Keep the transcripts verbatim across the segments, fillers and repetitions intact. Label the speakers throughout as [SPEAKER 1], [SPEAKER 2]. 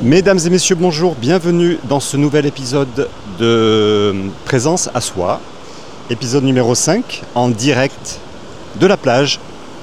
[SPEAKER 1] Mesdames et messieurs, bonjour, bienvenue dans ce nouvel épisode de Présence à soi, épisode numéro cinq, en direct de la plage.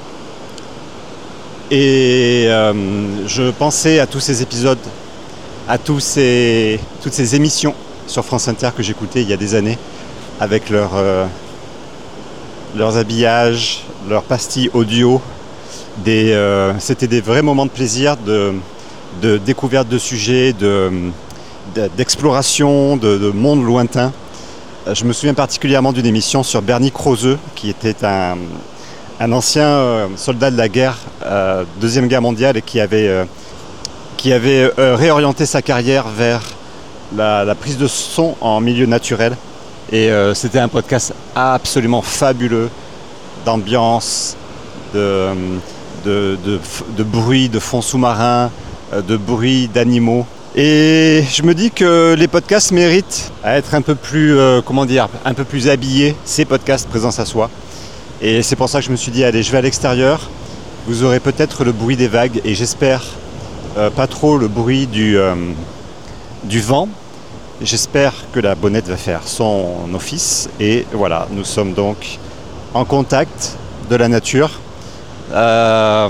[SPEAKER 1] Et euh, je pensais à tous ces épisodes, à tous ces, toutes ces émissions sur France Inter que j'écoutais il y a des années, avec leur, euh, leurs habillages, leurs pastilles audio. Des, euh, c'était des vrais moments de plaisir, de... de découverte de sujets, de, de, d'exploration, de, de mondes lointains. Je me souviens particulièrement d'une émission sur Bernie Krause, qui était un, un ancien soldat de la guerre, euh, Deuxième Guerre mondiale, et qui avait, euh, qui avait euh, réorienté sa carrière vers la, la prise de son en milieu naturel. Et euh, c'était un podcast absolument fabuleux, d'ambiance, de, de, de, de bruit, de fond sous-marin, de bruit d'animaux. Et je me dis que les podcasts méritent à être un peu plus, euh, comment dire, un peu plus habillés, ces podcasts Présence à soi. Et c'est pour ça que je me suis dit, allez, je vais à l'extérieur. Vous aurez peut-être le bruit des vagues et j'espère euh, pas trop le bruit du, euh, du vent. J'espère que la bonnette va faire son office. Et voilà, nous sommes donc en contact de la nature. Euh,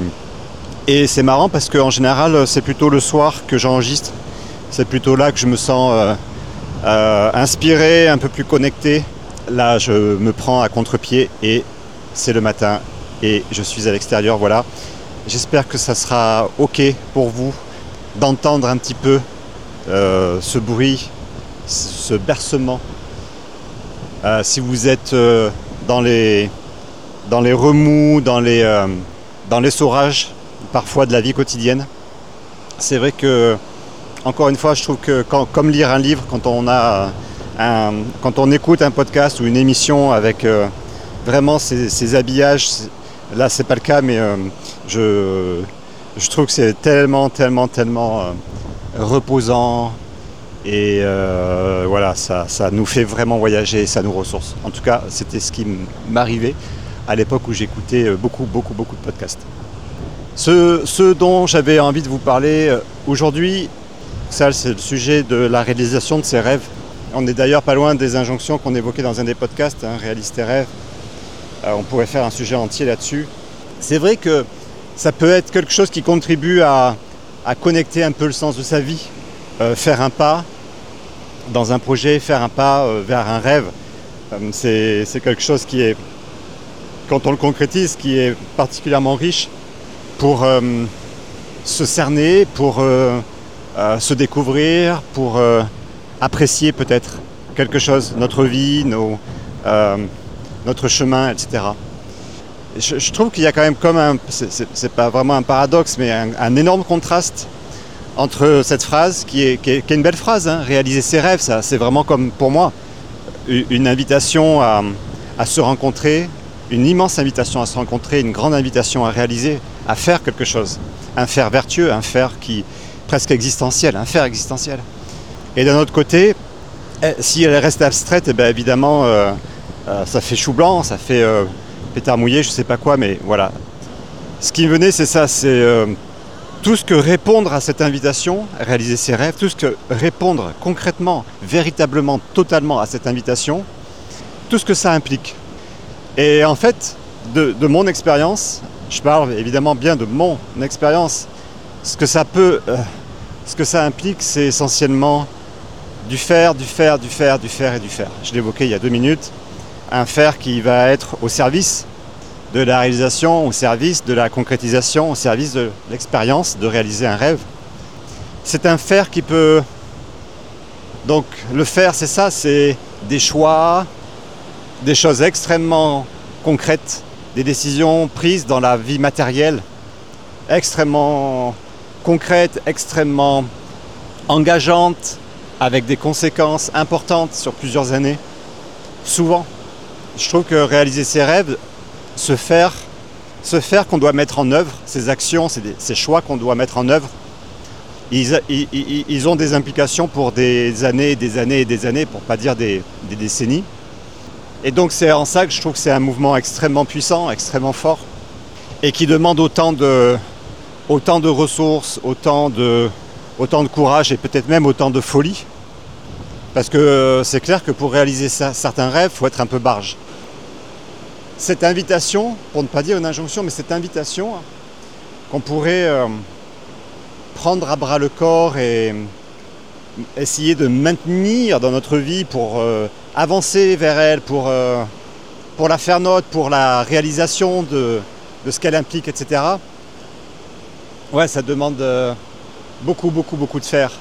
[SPEAKER 1] Et c'est marrant parce qu'en général, c'est plutôt le soir que j'enregistre. C'est plutôt là que je me sens euh, euh, inspiré, un peu plus connecté. Là, je me prends à contre-pied et c'est le matin et je suis à l'extérieur, voilà. J'espère que ça sera OK pour vous d'entendre un petit peu euh, ce bruit, ce bercement. Euh, si vous êtes euh, dans les, dans les remous, dans les, euh, dans l'essorage, parfois de la vie quotidienne. C'est vrai que, encore une fois, je trouve que quand, comme lire un livre, quand on a un, quand on écoute un podcast ou une émission avec euh, vraiment ces, ces habillages, là c'est pas le cas, mais euh, je, je trouve que c'est tellement, tellement, tellement euh, reposant et euh, voilà, ça, ça nous fait vraiment voyager, ça nous ressource. En tout cas, c'était ce qui m'arrivait à l'époque où j'écoutais beaucoup, beaucoup, beaucoup de podcasts. Ce, ce dont j'avais envie de vous parler aujourd'hui, ça c'est le sujet de la réalisation de ses rêves. On est d'ailleurs pas loin des injonctions qu'on évoquait dans un des podcasts, hein, réalise tes rêves. Euh, on pourrait faire un sujet entier là-dessus. C'est vrai que ça peut être quelque chose qui contribue à, à connecter un peu le sens de sa vie, euh, faire un pas dans un projet, faire un pas euh, vers un rêve. Euh, c'est, c'est quelque chose qui est, quand on le concrétise, qui est particulièrement riche. Pour euh, se cerner, pour euh, euh, se découvrir, pour euh, apprécier peut-être quelque chose, notre vie, nos, euh, notre chemin, et cetera. Je, je trouve qu'il y a quand même comme un, c'est, c'est, c'est pas vraiment un paradoxe, mais un, un énorme contraste entre cette phrase qui est, qui est, qui est une belle phrase, hein, réaliser ses rêves, ça, c'est vraiment comme pour moi une invitation à, à se rencontrer, une immense invitation à se rencontrer, une grande invitation à réaliser, à faire quelque chose, un faire vertueux, un faire qui presque existentiel, un faire existentiel. Et d'un autre côté, si elle reste abstraite, eh bien évidemment, euh, euh, ça fait chou blanc, ça fait euh, pétard mouillé, je sais pas quoi, mais voilà. Ce qui me venait, c'est ça, c'est euh, tout ce que répondre à cette invitation, réaliser ses rêves, tout ce que répondre concrètement, véritablement, totalement à cette invitation, tout ce que ça implique. Et en fait, de, de mon expérience, je parle évidemment bien de mon expérience, ce que ça peut, euh, ce que ça implique, c'est essentiellement du faire, du faire, du faire, du faire et du faire. Je l'évoquais il y a deux minutes, un faire qui va être au service de la réalisation, au service de la concrétisation, au service de l'expérience de réaliser un rêve. C'est un faire qui peut... Donc le faire, c'est ça, c'est des choix, des choses extrêmement concrètes, des décisions prises dans la vie matérielle, extrêmement concrètes, extrêmement engageantes, avec des conséquences importantes sur plusieurs années. Souvent, je trouve que réaliser ses rêves, se faire, se faire qu'on doit mettre en œuvre, ces actions, ces, ces choix qu'on doit mettre en œuvre, ils, ils, ils ont des implications pour des années et des années et des années, pour ne pas dire des, des décennies. Et donc c'est en ça que je trouve que c'est un mouvement extrêmement puissant, extrêmement fort, et qui demande autant de, autant de ressources, autant de, autant de courage et peut-être même autant de folie. Parce que euh, c'est clair que pour réaliser ça, certains rêves, il faut être un peu barge. Cette invitation, pour ne pas dire une injonction, mais cette invitation qu'on pourrait euh, prendre à bras le corps et essayer de maintenir dans notre vie pour euh, avancer vers elle, pour, euh, pour la faire nôtre, pour la réalisation de, de ce qu'elle implique, et cetera. Ouais, ça demande euh, beaucoup, beaucoup, beaucoup de faire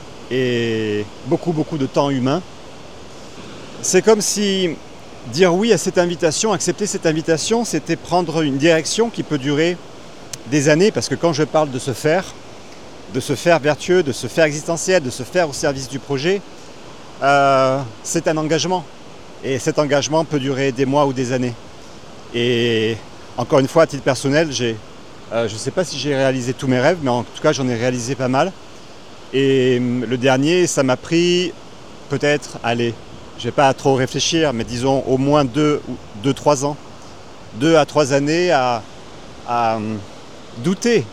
[SPEAKER 1] et beaucoup, beaucoup de temps humain. C'est comme si dire oui à cette invitation, accepter cette invitation, c'était prendre une direction qui peut durer des années, parce que quand je parle de se faire, de se faire vertueux, de se faire existentiel, de se faire au service du projet, euh, c'est un engagement. Et cet engagement peut durer des mois ou des années. Et encore une fois, à titre personnel, j'ai, euh, je ne sais pas si j'ai réalisé tous mes rêves, mais en tout cas, j'en ai réalisé pas mal. Et le dernier, ça m'a pris peut-être, allez, je ne vais pas trop réfléchir, mais disons au moins deux, deux, trois ans, deux à trois années à, à douter,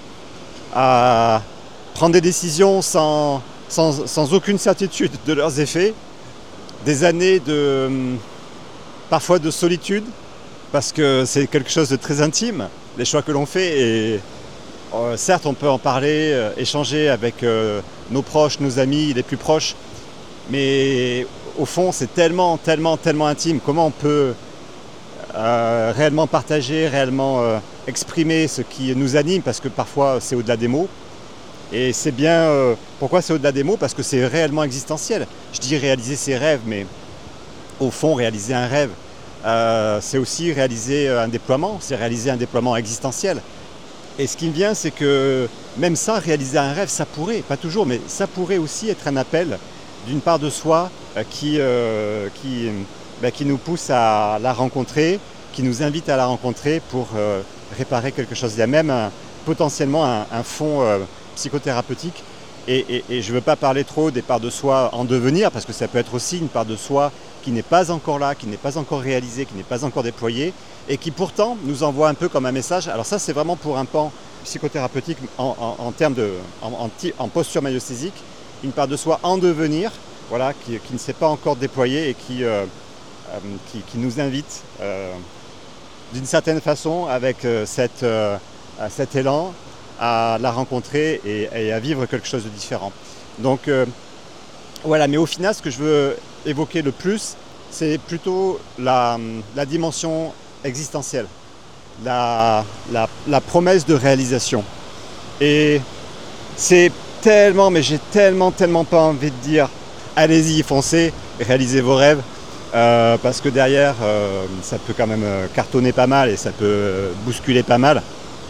[SPEAKER 1] à prendre des décisions sans, sans, sans aucune certitude de leurs effets, des années de parfois de solitude, parce que c'est quelque chose de très intime, les choix que l'on fait, et euh, certes on peut en parler, euh, échanger avec euh, nos proches, nos amis les plus proches, mais au fond c'est tellement, tellement, tellement intime. Comment on peut euh, réellement partager, réellement euh, exprimer ce qui nous anime, parce que parfois c'est au-delà des mots. Et c'est bien, euh, pourquoi c'est au-delà des mots? Parce que c'est réellement existentiel. Je dis réaliser ses rêves, mais au fond, réaliser un rêve, euh, c'est aussi réaliser un déploiement, c'est réaliser un déploiement existentiel. Et ce qui me vient, c'est que même ça, réaliser un rêve, ça pourrait, pas toujours, mais ça pourrait aussi être un appel d'une part de soi euh, qui, euh, qui, bah, qui nous pousse à la rencontrer, qui nous invite à la rencontrer pour euh, réparer quelque chose. Il y a même un, potentiellement un, un fond euh, psychothérapeutique, et, et, et je ne veux pas parler trop des parts de soi en devenir, parce que ça peut être aussi une part de soi qui n'est pas encore là, qui n'est pas encore réalisée, qui n'est pas encore déployée, et qui pourtant nous envoie un peu comme un message. Alors ça, c'est vraiment pour un pan psychothérapeutique en, en, en termes de en, en, en posture magnésique, une part de soi en devenir, voilà, qui, qui ne s'est pas encore déployée et qui, euh, euh, qui, qui nous invite euh, d'une certaine façon, avec euh, cette, euh, cet élan, à la rencontrer et, et à vivre quelque chose de différent. Donc euh, voilà, mais au final, ce que je veux évoquer le plus, c'est plutôt la, la dimension existentielle, la, la, la promesse de réalisation. Et c'est tellement, mais j'ai tellement, tellement pas envie de dire allez-y, foncez, réalisez vos rêves, euh, parce que derrière, euh, ça peut quand même cartonner pas mal et ça peut bousculer pas mal.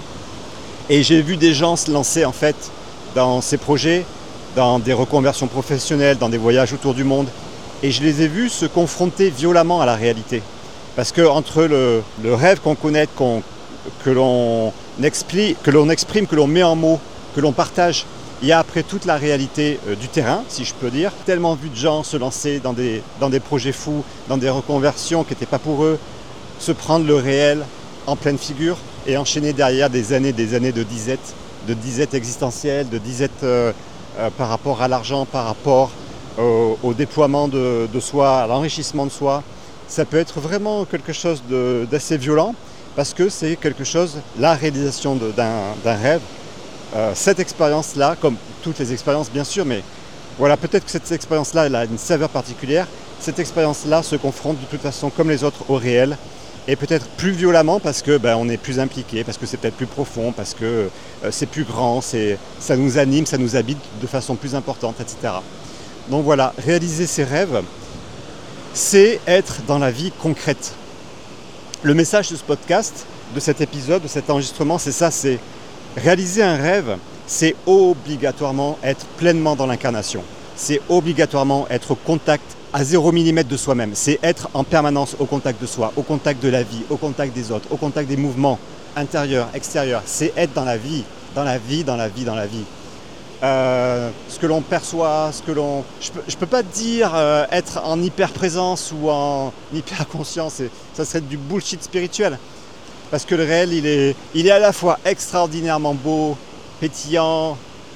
[SPEAKER 1] Et j'ai vu des gens se lancer en fait dans ces projets, dans des reconversions professionnelles, dans des voyages autour du monde. Et je les ai vus se confronter violemment à la réalité. Parce que entre le, le rêve qu'on connaît, qu'on, que, l'on explique, que l'on exprime, que l'on met en mots, que l'on partage, il y a après toute la réalité euh, du terrain, si je peux dire. Tellement vu de gens se lancer dans des, dans des projets fous, dans des reconversions qui n'étaient pas pour eux, se prendre le réel en pleine figure, et enchaîner derrière des années, des années de disette, de disette existentielle, de disette euh, euh, par rapport à l'argent, par rapport au, au déploiement de, de soi, à l'enrichissement de soi. Ça peut être vraiment quelque chose de, d'assez violent, parce que c'est quelque chose, la réalisation de, d'un, d'un rêve, euh, cette expérience-là, comme toutes les expériences bien sûr, mais voilà, peut-être que cette expérience-là, elle a une saveur particulière. Cette expérience-là se confronte de toute façon, comme les autres, au réel. Et peut-être plus violemment parce que ben, on est plus impliqué, parce que c'est peut-être plus profond, parce que euh, c'est plus grand, c'est, ça nous anime, ça nous habite de façon plus importante, et cetera. Donc voilà, réaliser ses rêves, c'est être dans la vie concrète. Le message de ce podcast, de cet épisode, de cet enregistrement, c'est ça, c'est réaliser un rêve, c'est obligatoirement être pleinement dans l'incarnation. C'est obligatoirement être au contact à zéro millimètre de soi-même. C'est être en permanence au contact de soi, au contact de la vie, au contact des autres, au contact des mouvements intérieurs, extérieurs. C'est être dans la vie, dans la vie, dans la vie, dans la vie. Euh, ce que l'on perçoit, ce que l'on... Je peux, je peux pas dire euh, être en hyper-présence ou en hyper-conscience, ça serait du bullshit spirituel. Parce que le réel, il est, il est à la fois extraordinairement beau, pétillant,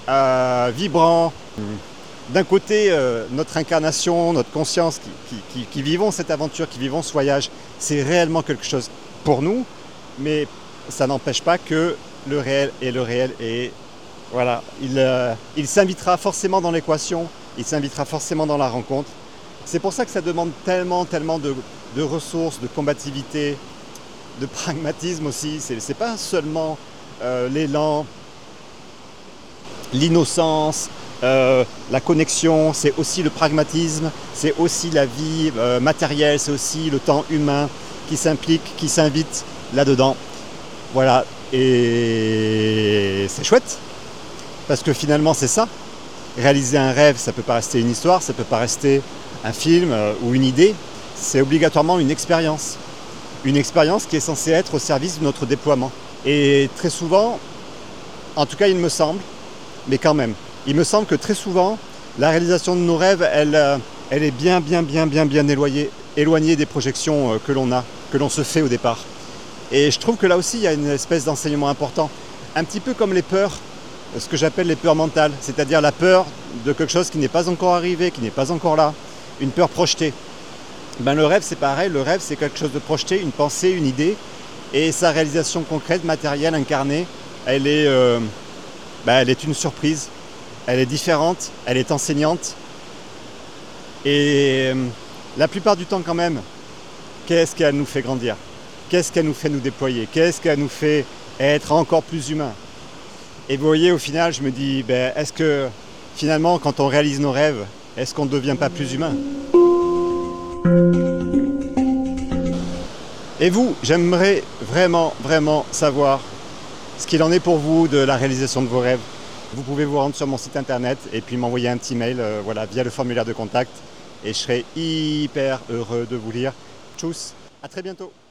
[SPEAKER 1] euh, vibrant. D'un côté, euh, notre incarnation, notre conscience qui, qui, qui, qui vivons cette aventure, qui vivons ce voyage, c'est réellement quelque chose pour nous, mais ça n'empêche pas que le réel est le réel et voilà, il, euh, il s'invitera forcément dans l'équation, il s'invitera forcément dans la rencontre. C'est pour ça que ça demande tellement, tellement de, de ressources, de combativité, de pragmatisme aussi. C'est, c'est pas seulement euh, l'élan, l'innocence, euh, la connexion, c'est aussi le pragmatisme, c'est aussi la vie euh, matérielle, c'est aussi le temps humain qui s'implique, qui s'invite là-dedans. Voilà, et c'est chouette, parce que finalement c'est ça. Réaliser un rêve, ça ne peut pas rester une histoire, ça ne peut pas rester un film euh, ou une idée, c'est obligatoirement une expérience. Une expérience qui est censée être au service de notre déploiement. Et très souvent, en tout cas il me semble, mais quand même, il me semble que très souvent, la réalisation de nos rêves, elle, euh, elle est bien, bien, bien, bien, bien éloignée, éloignée des projections euh, que l'on a, que l'on se fait au départ. Et je trouve que là aussi, il y a une espèce d'enseignement important. Un petit peu comme les peurs, ce que j'appelle les peurs mentales, c'est-à-dire la peur de quelque chose qui n'est pas encore arrivé, qui n'est pas encore là, une peur projetée. Ben, le rêve, c'est pareil, le rêve, c'est quelque chose de projeté, une pensée, une idée, et sa réalisation concrète, matérielle, incarnée, elle est, euh, ben, elle est une surprise, elle est différente, elle est enseignante, et euh, la plupart du temps quand même, qu'est-ce qu'elle nous fait grandir ? Qu'est-ce qu'elle nous fait nous déployer ? Qu'est-ce qu'elle nous fait être encore plus humain ? Et vous voyez, au final, je me dis, ben, est-ce que finalement, quand on réalise nos rêves, est-ce qu'on ne devient pas plus humain ? Et vous, j'aimerais vraiment, vraiment savoir ce qu'il en est pour vous de la réalisation de vos rêves. Vous pouvez vous rendre sur mon site internet et puis m'envoyer un petit mail euh, voilà, via le formulaire de contact. Et je serai hyper heureux de vous lire. Tchuss, à très bientôt.